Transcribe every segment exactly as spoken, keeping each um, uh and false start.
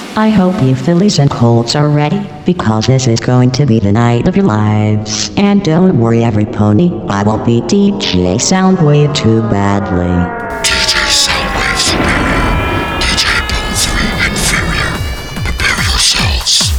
I hope you Phillies and Colts are ready, because this is going to be the night of your lives. And don't worry every pony, I won't beat D J Soundwave too badly. D J Soundwave superior. D J Pole three inferior. Prepare yourselves.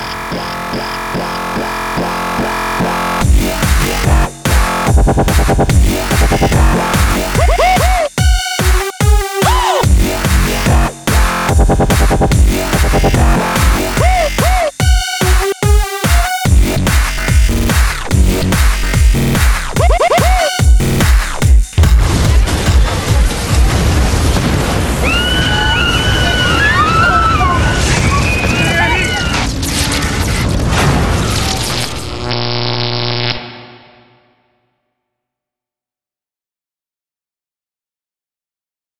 Yeah.